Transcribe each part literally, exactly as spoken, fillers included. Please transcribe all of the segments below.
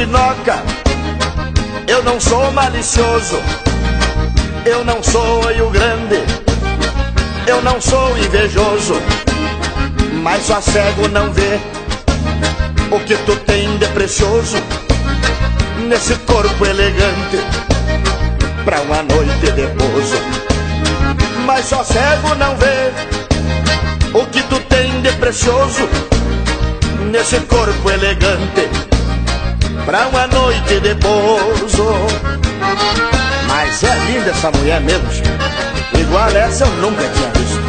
sinoca, eu não sou malicioso, eu não sou olho grande, eu não sou invejoso, mas só cego não vê o que tu tem de precioso nesse corpo elegante pra uma noite de pouso. Mas só cego não vê o que tu tem de precioso nesse corpo elegante pra uma noite de pouso. Mas é linda essa mulher mesmo, gente. Igual essa eu nunca tinha visto.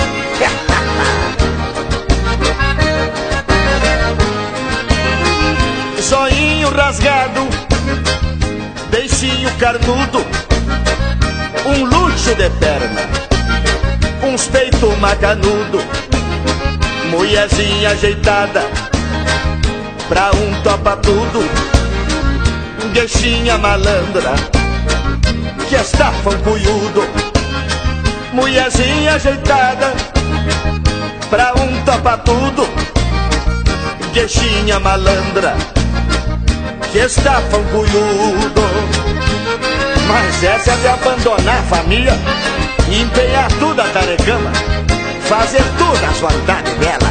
Zoinho rasgado, beicinho carnudo, um luxo de perna, uns peitos macanudo, mulherzinha ajeitada pra um topa tudo, gueixinha malandra que está fancuiudo, mulherzinha ajeitada pra um topa tudo, gueixinha malandra que está fancuiudo. Mas essa é de abandonar a família e empenhar tudo a tarecama, fazer tudo as vontades dela.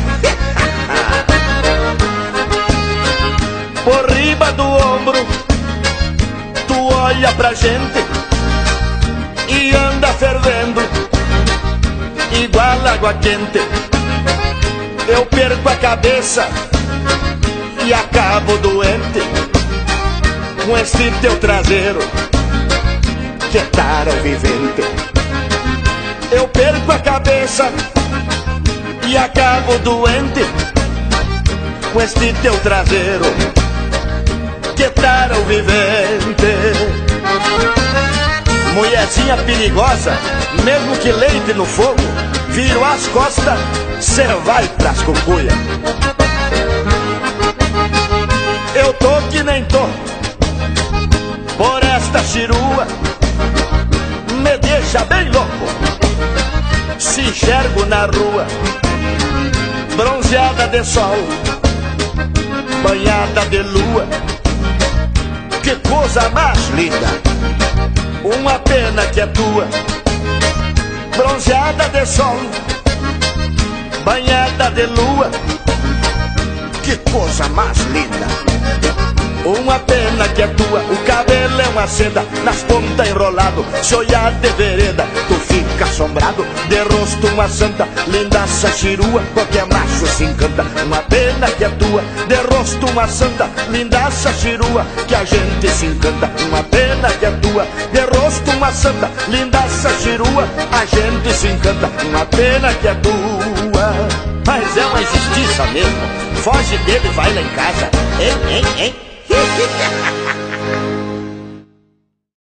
Por riba do ombro tu olha pra gente e anda fervendo igual água quente. Eu perco a cabeça e acabo doente com esse teu traseiro que tara o vivente. Eu perco a cabeça e acabo doente com este teu traseiro que tara o vivente. Mulherzinha perigosa, mesmo que leite no fogo, virou as costas, cê vai pras cucuia. Eu tô que nem tô por esta chirua, me deixa bem louco se enxergo na rua, bronzeada de sol, banhada de lua. Que coisa mais linda, uma pena que é tua, bronzeada de sol, banhada de lua. Que coisa mais linda, uma pena que é tua. O cabelo é uma seda, nas pontas enrolado, se olhar de vereda tu fica assombrado. De rosto uma santa, lindaça chirua, qualquer macho se encanta. Uma pena que é tua, de rosto uma santa, lindaça chirua, que a gente se encanta. Uma pena que é tua, de rosto uma santa, lindaça chirua, a gente se encanta. Uma pena que é tua, mas é uma injustiça mesmo. Foge dele, vai lá em casa, hein, hein, hein.